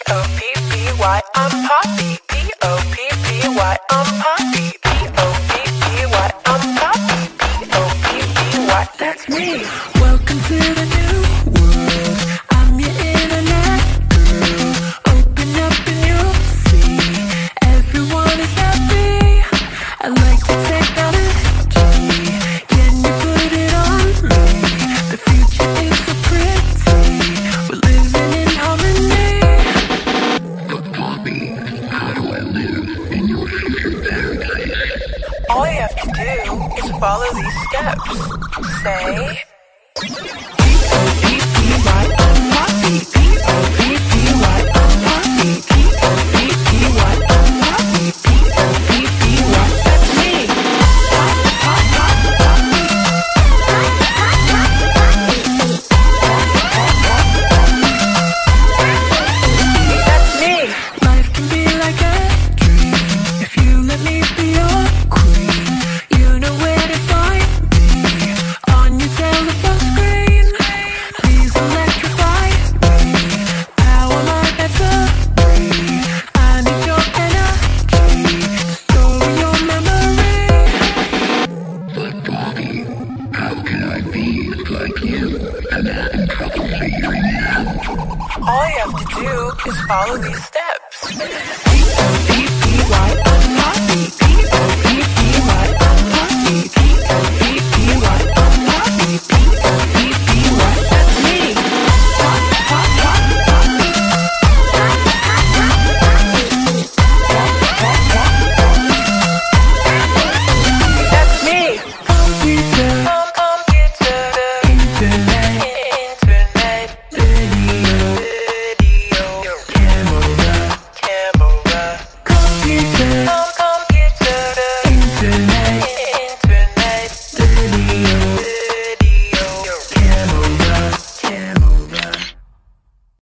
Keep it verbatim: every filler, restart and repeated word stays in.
O P P Y, I'm Poppy. P O P P Y, I'm Poppy. P O P P Y, I'm Poppy. P O P P Y, that's me. Welcome to the new world. I'm your internet girl. Open up and you'll see everyone is happy. I like the technology. Can you put it on me? The future is so pretty. We're living in harmony. But Poppy, how do I live in your future paradise? All you have to do is follow these steps. Say... P O P P Y, I'm Poppy. P O P P Y, I'm Poppy. P O P P Y, I'm Poppy. P O P P Y, that's me. Pop, pop, pop, Poppy. That's me. Life can be like a dream if you let me be your queen. You know where to find me on your telephone screen. Please electrify me. Power my battery. I need your energy to store your memory. But Poppy, how can I be like you? I'm having trouble figuring it out. All you have to do is follow these steps. P O P P Y,